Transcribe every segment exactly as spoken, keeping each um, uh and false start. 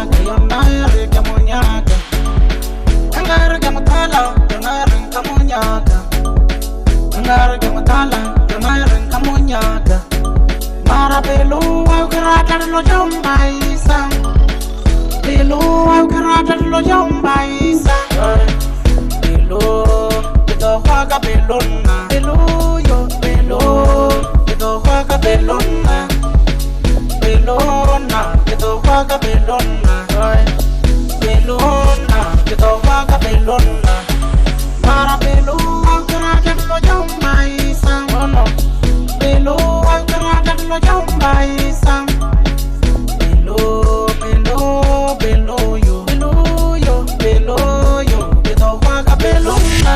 munyaga, yonare ke munyaga. Angare ke mutala, yonare ke munyaga. Angare ke mutala, yonare ke munyaga. Mara belu au karata lo jombaisa. Belu au karata lo jombaisa. Belu ito haga beluna. Belu yo belu ito haga beluna. Beluna ito haga beluna. Beluna ito haga beluna. Mara belu au karata lo jombaisa. Oh no. Belu au karata lo jombaisa. Belu belu belu yo belu yo belu yo ito haga beluna.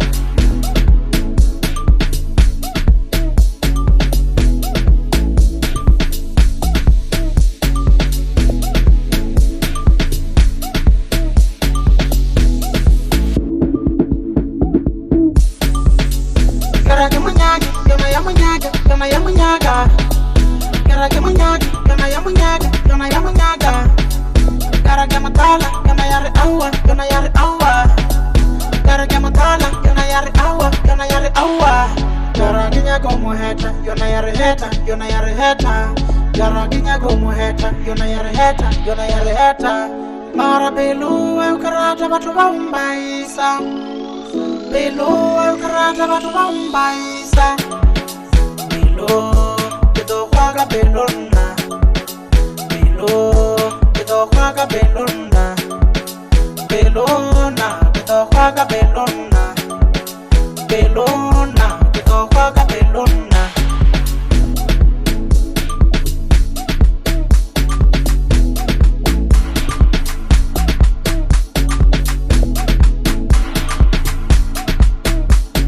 Gara ke munyaga, yona ya munyaga, yona ya munyaga. Gara ke munyaga, yona ya munyaga, yona ya munyaga. Gara ke matala, yona ya re awa, yona ya re awa. Gara ke matala, yona ya re awa, yona ya re awa. Gara ke nyaga mo heta, yona ya re heta, yona ya re heta. Gara ke nyaga mo heta, yona ya re heta, yona ya re heta. Mara belu au karata batu bambaisa. Belo au karata batu bambaisa. Belo ito kwaga belona. Belo ito kwaga belona. Belona ito kwaga belona. Belona ito kwaga belona.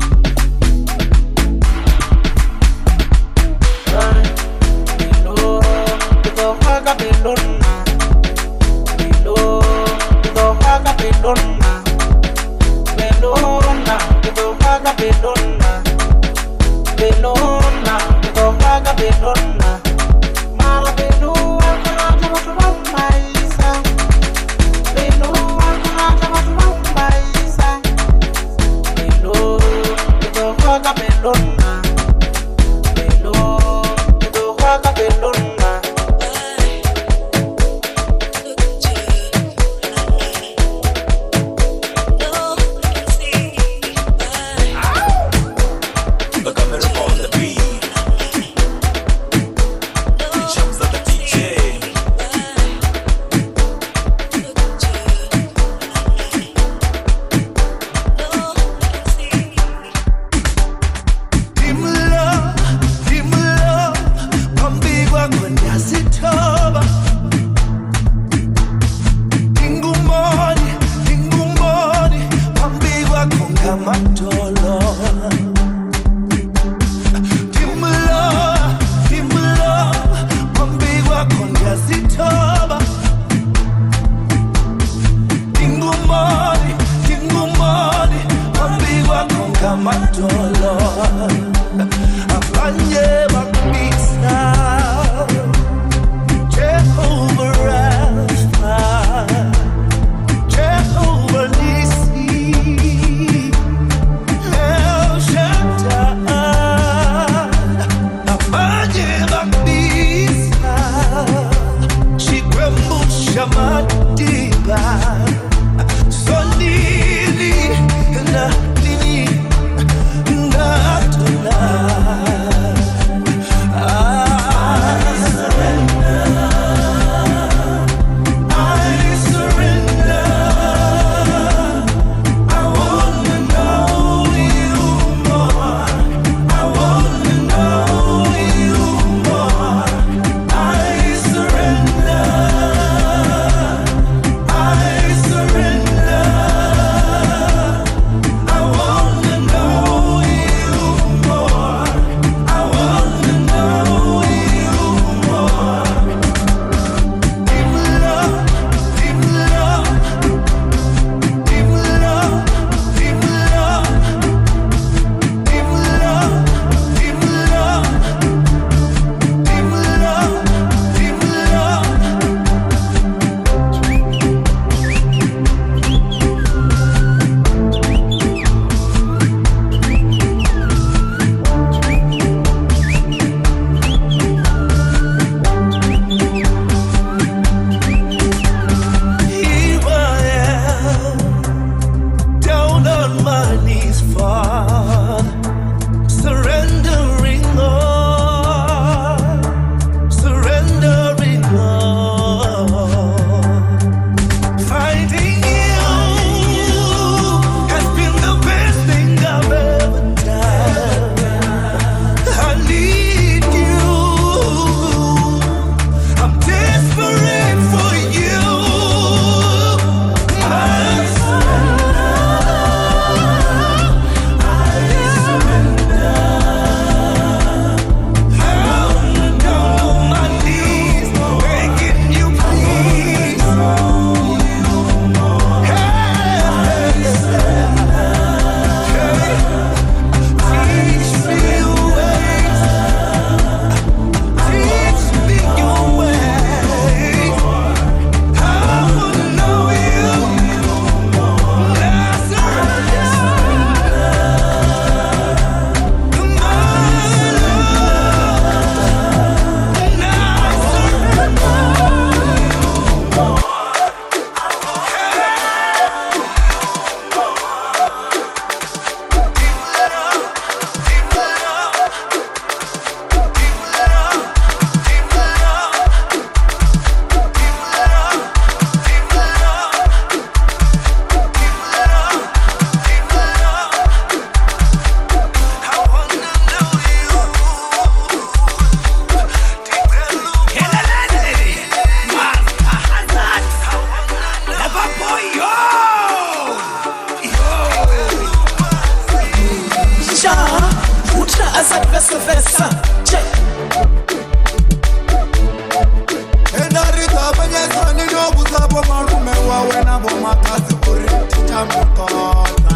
Belo makazi uri titamukona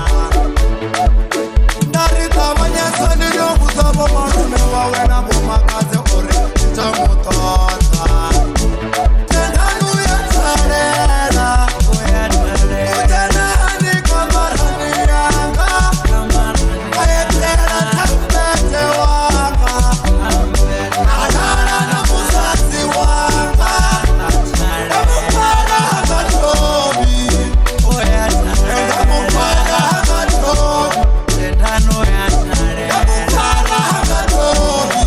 ndarita vanyesani nobuza vomalume wawe navo makazi uri titamukona tenanu yatsalela utenani kamarani yanga ayetela tapete wanga alala na muzazi wanga emukala amatobi emukala amatobi emukala amatobi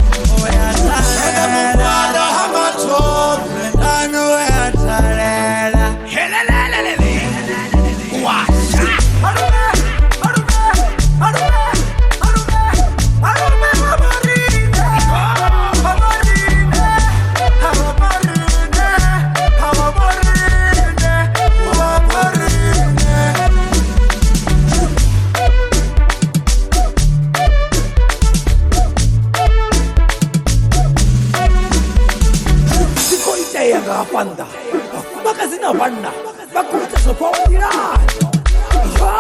emukala amatobi Panda, magazina banda, bakuta so pondira. Yo!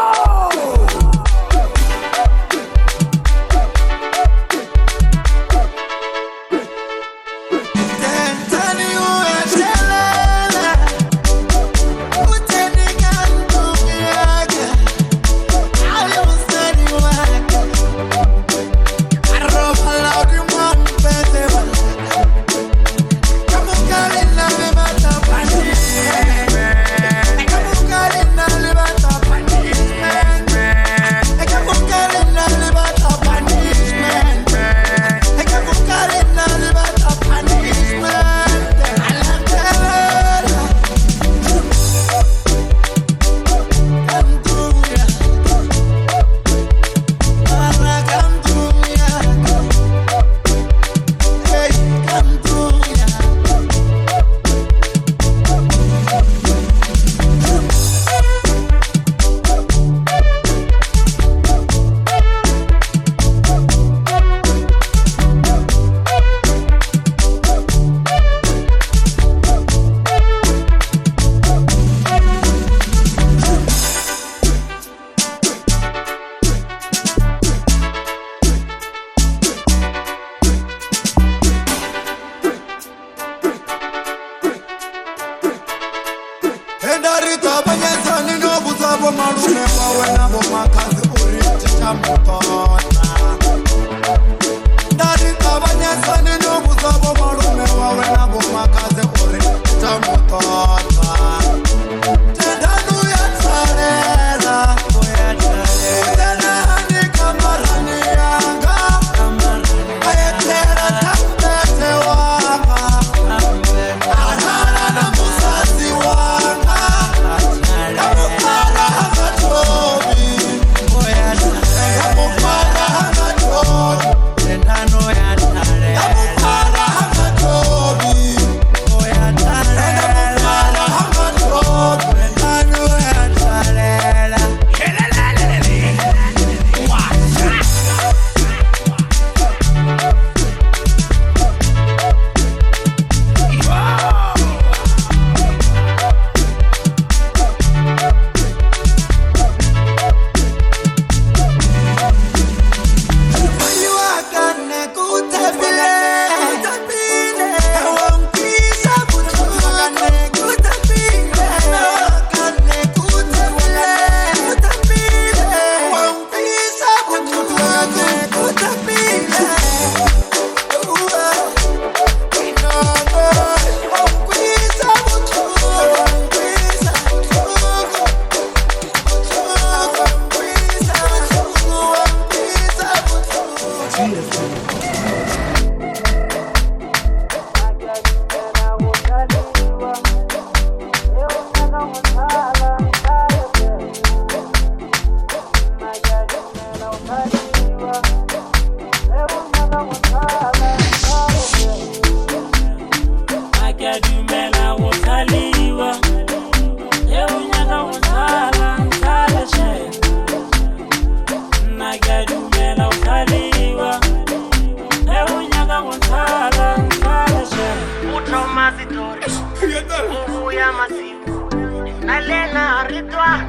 Ndarita vanyesani nobuza vomalume wawe navo makazi uri titamukona ndarita vanyesani nobuza vomalume wawe navo makazi uri titamukona tendanu yatsalela utenani kamarani yanga ayetela tapete wanga alala na muzazi wanga emukala amatobi emukala amatobi emukala amatobi emukala Uvuya masiku Nalena ritwa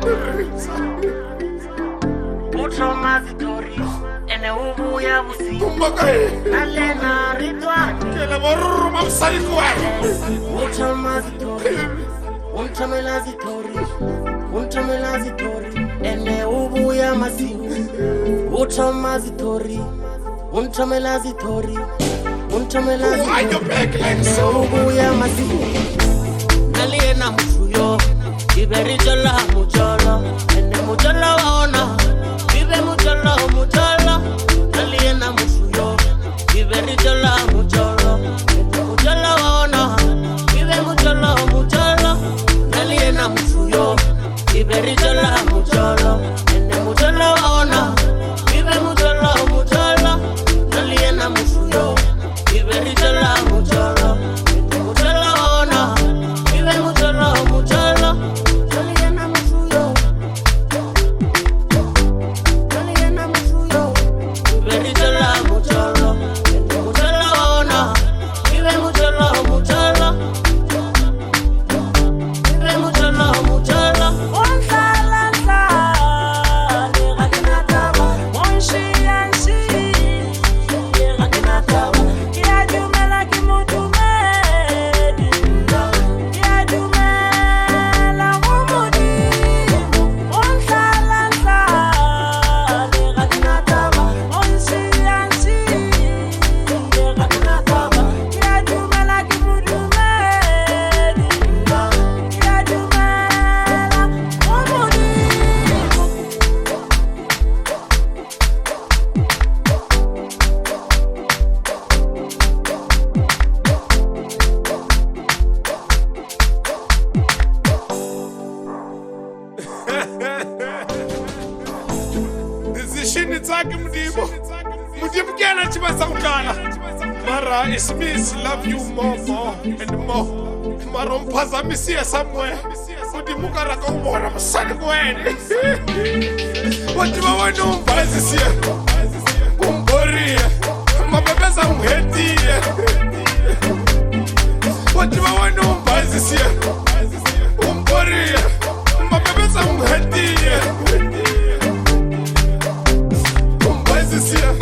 Ucho mazitori Ene ubu ya busi Nalena ritwa Kela moruru mamsari kwa Ucho mazitori Ucho melazitori Ucho melazitori Ene ubu ya masi Ucho mazitori Ucho melazitori Ucho melazitori Ene ubu ya masi Nalena musuyo Iberi jola mujola Ene mujola waona Ibe mujola mujola Naliena musuyo Iberi jola mujola Ene mujola waona Ibe mujola mujola Naliena musuyo Iberi jola mujola Ene mujola waona Ibe mujola mujola Naliena musuyo Iberi jola mujola Ene mujola waona Ibe mujola mujola It means love you more, more and more. Marom pazamisia somewhere. Udimukara kongora masani kwene. Wajima wenu mbazisia. Umboria. Mabebeza umhetia. Wajima wenu mbazisia. Umboria. Mabebeza umhetia. Umbazisia.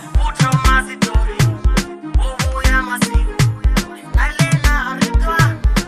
Nalena ritwa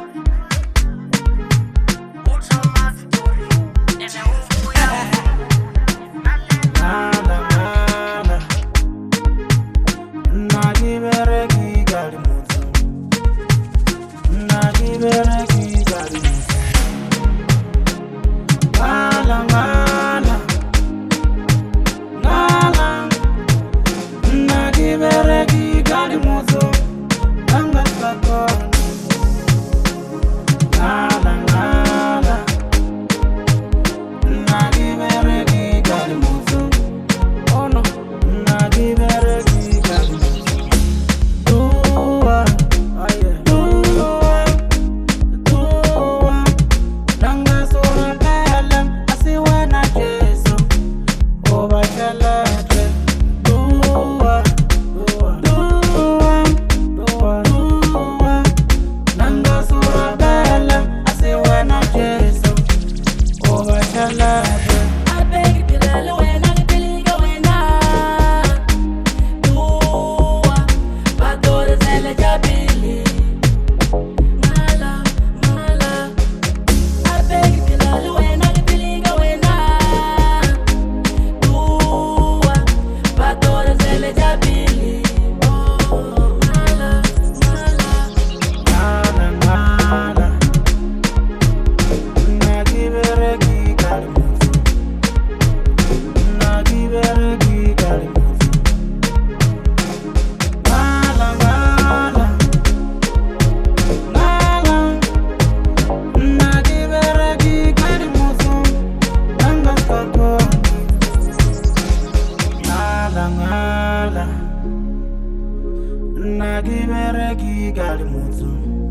Nagibereki gali mutu,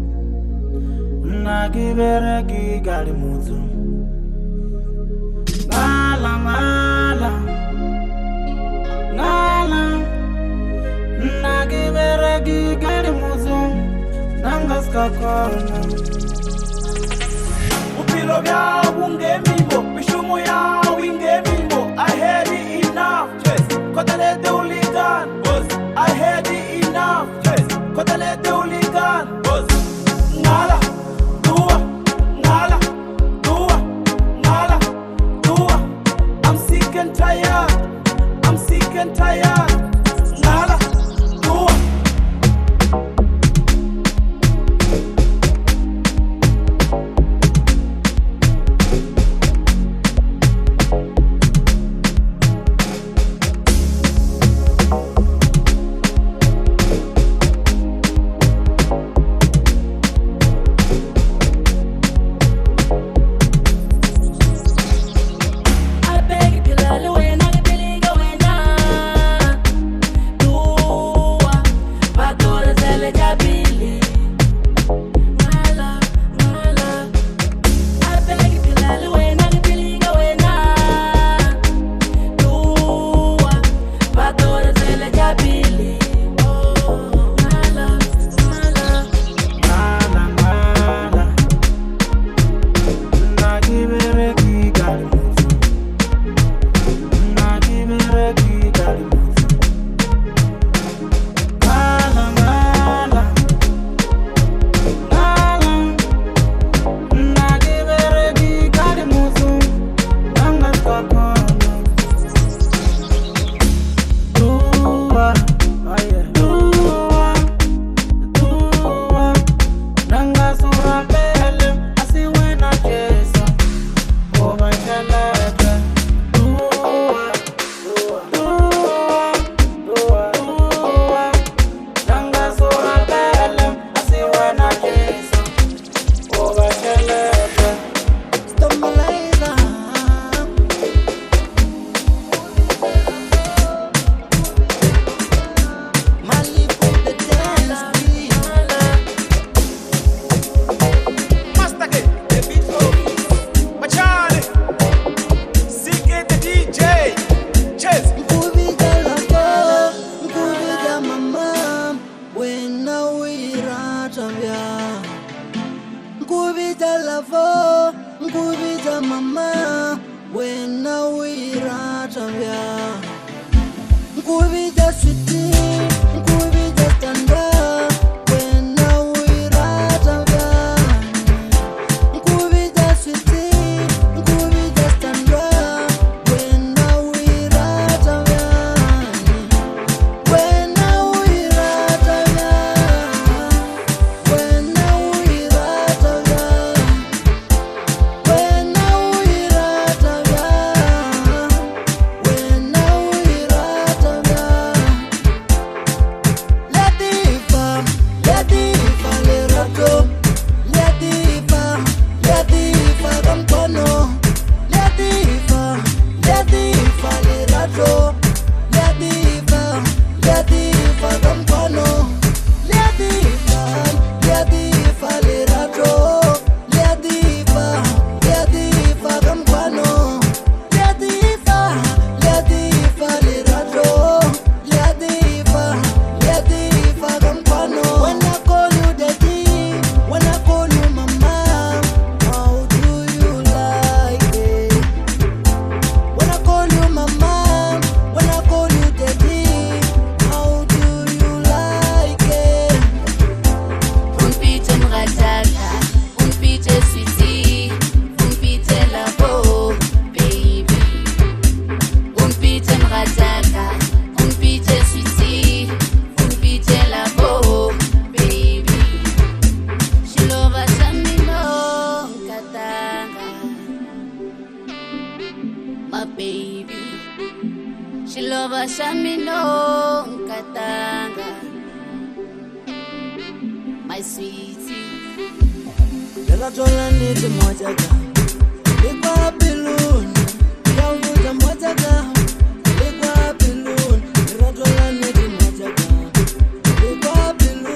nagibereki gali mutu. Ngala ngala, ngala, nagibereki gali mutu, nangaskakona. Upilo vya ungemimo, mishumo ya wingemimo. I had it enough, yes. Kotale de uligan, boss. I had it enough, yes. Kotale de uligan, boss. Ngala, dua, ngala, dua, ngala, dua. I'm sick and tired. I'm sick and tired. Ngala, dua. My sweetie, Yala tola niti mojaga, Likwa pilun, Yavuja mojaga, Likwa pilun, Yala tola niti mojaga, Likwa pilun.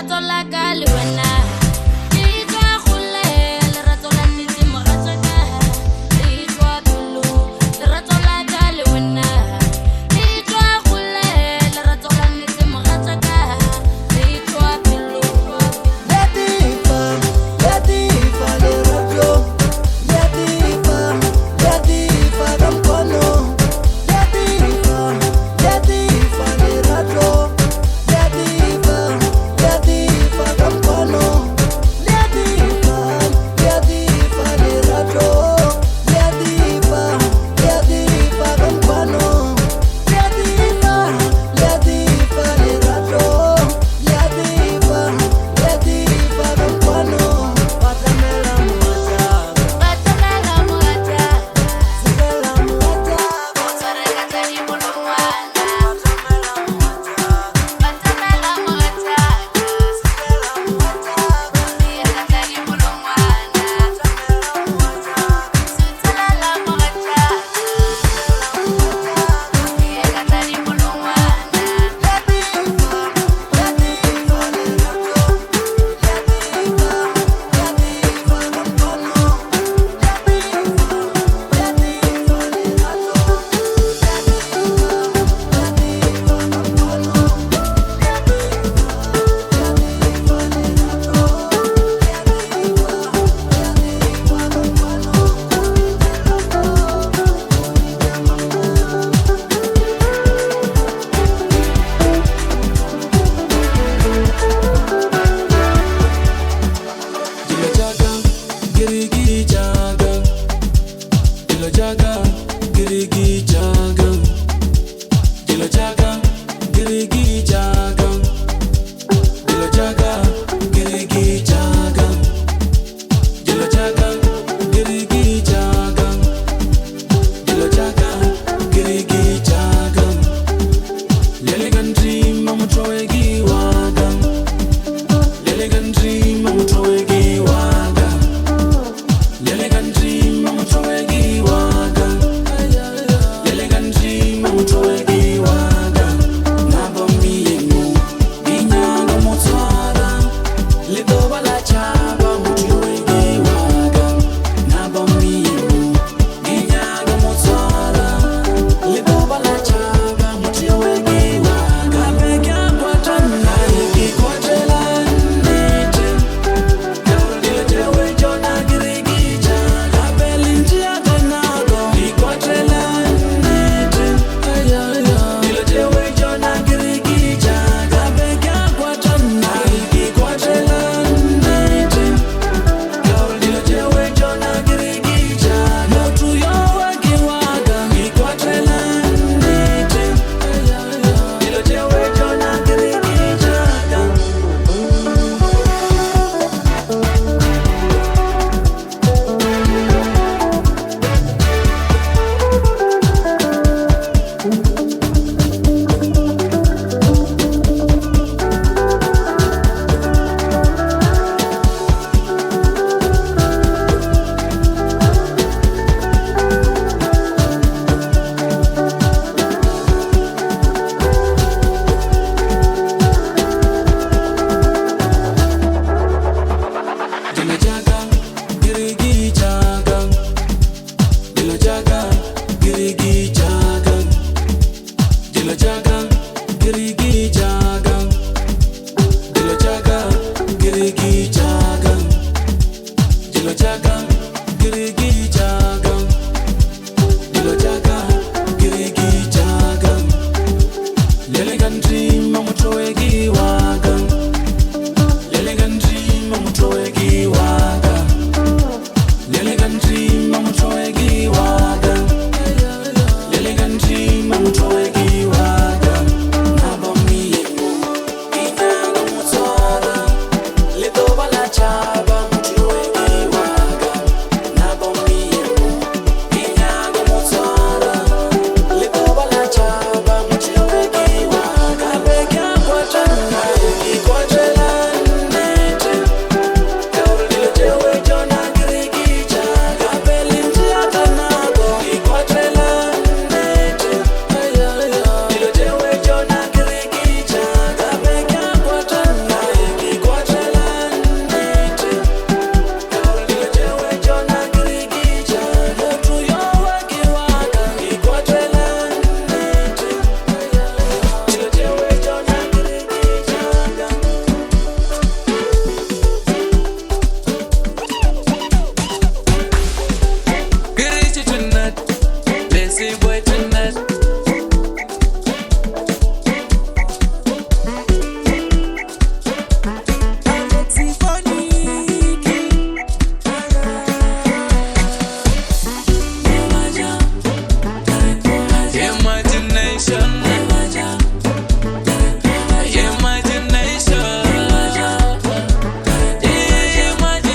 Lele Sexy boy tonight.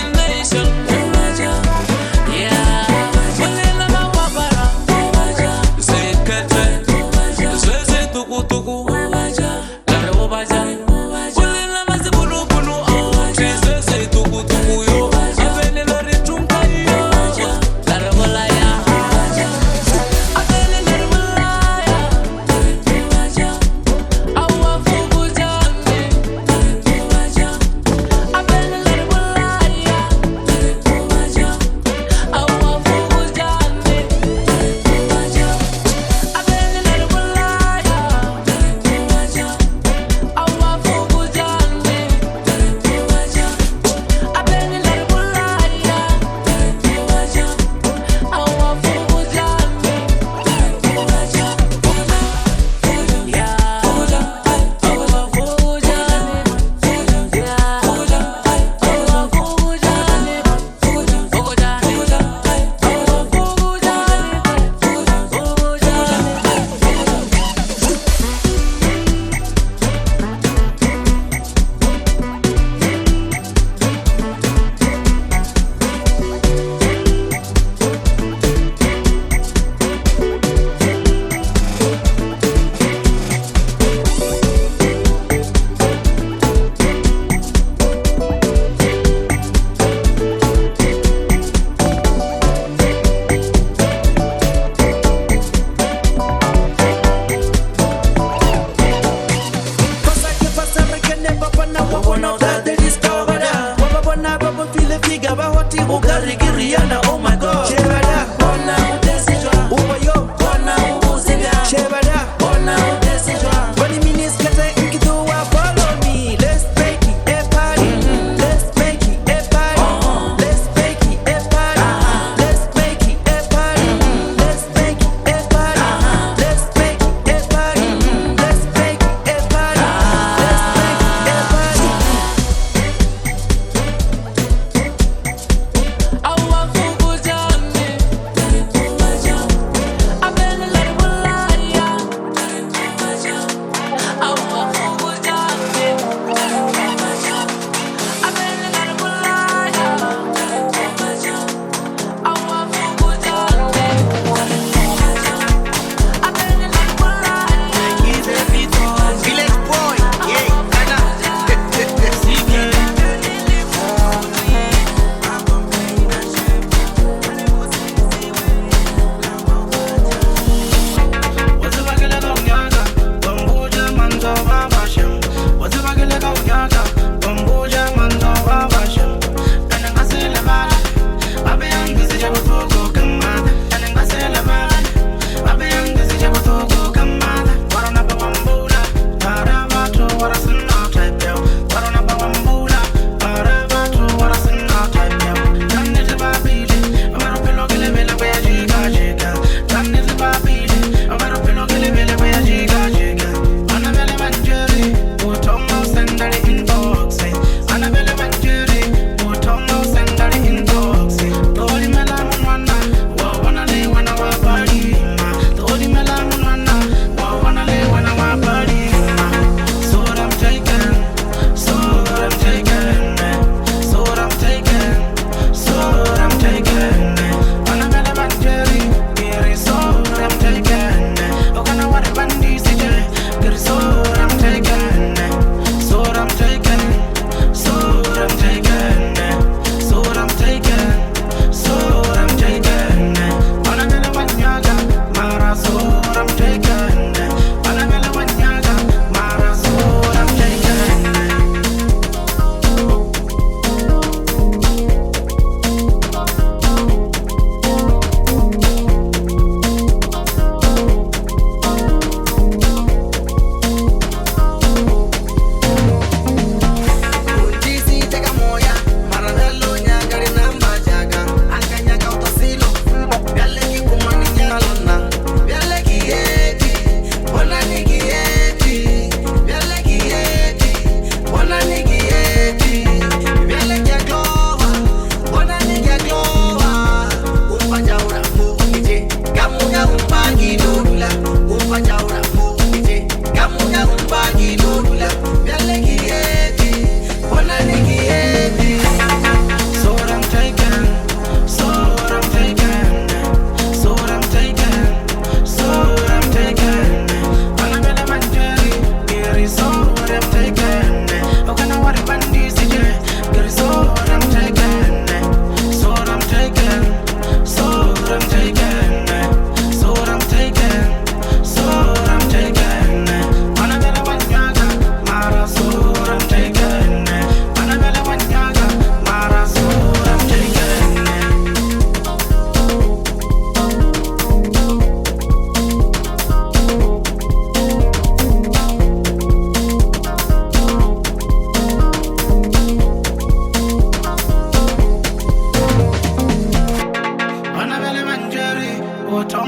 Imagination. Yeah.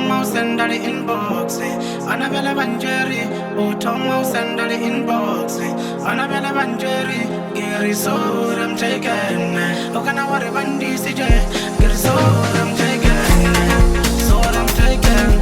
Utoma usenda the inbox. Anabella Banjeri. Utoma usenda the inbox. Anabella Banjeri. Gary so I'm taken. Okana wari bandi C J. Gary so I'm taken. So I'm taken.